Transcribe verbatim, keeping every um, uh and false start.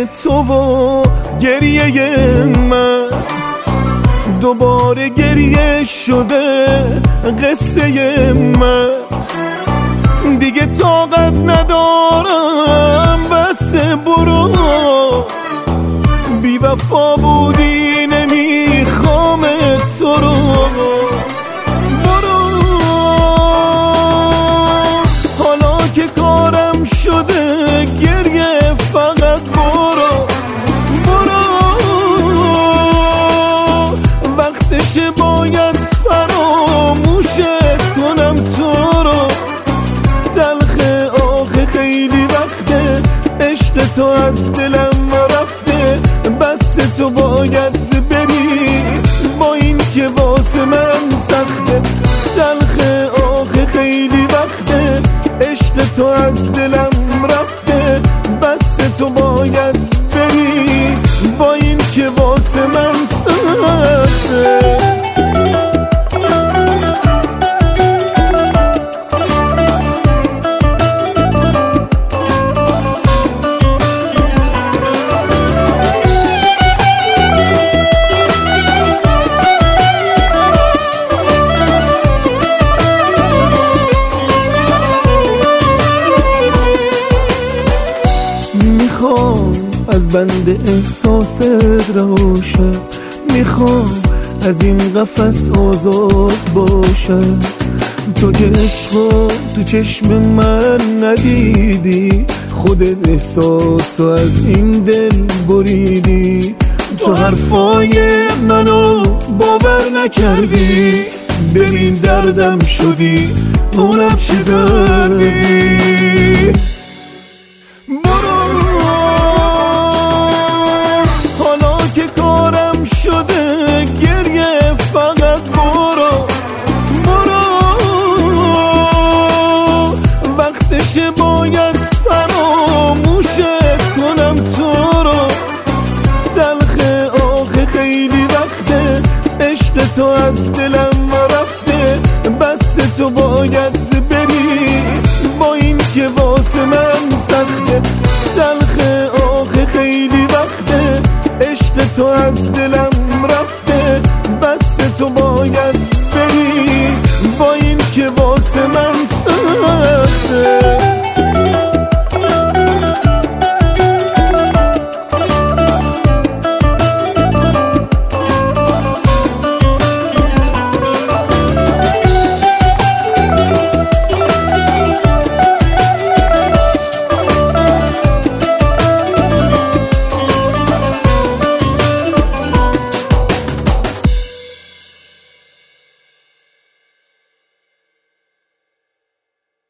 تو و گریه من دوباره گریه شده قصه من. دیگه طاقت ندارم بس برو، بی وفا بودی نمیخوام تو رو. برو حالا که کارم شده گریه فقط برو. برو وقتشه باید فراموشت کنم تو رو. تلخ آخه خیلی وقته عشق تو از دلم رفته، بس تو باید بری با این که واسه من سخته. تلخ آخه خیلی وقته عشق تو از دلم رفته، بس تو باید بری با این که واسه من سخته. میخوام از بند احساست روشم، میخوام از این قفس آزاد باشم. تو که عشقا تو چشم من ندیدی، خودت احساسو از این دل بریدی. تو حرفای منو باور نکردی، ببین دردم شدی اونم چه دردی. شده گریه فقط برو. برو وقتشه باید فراموشت کنم تو رو. تلخ آخه خیلی وقته عشق تو از دلم رفته، بس تو باید بری با این که واسه من سخته. تلخ آخه خیلی وقته عشق تو از دلم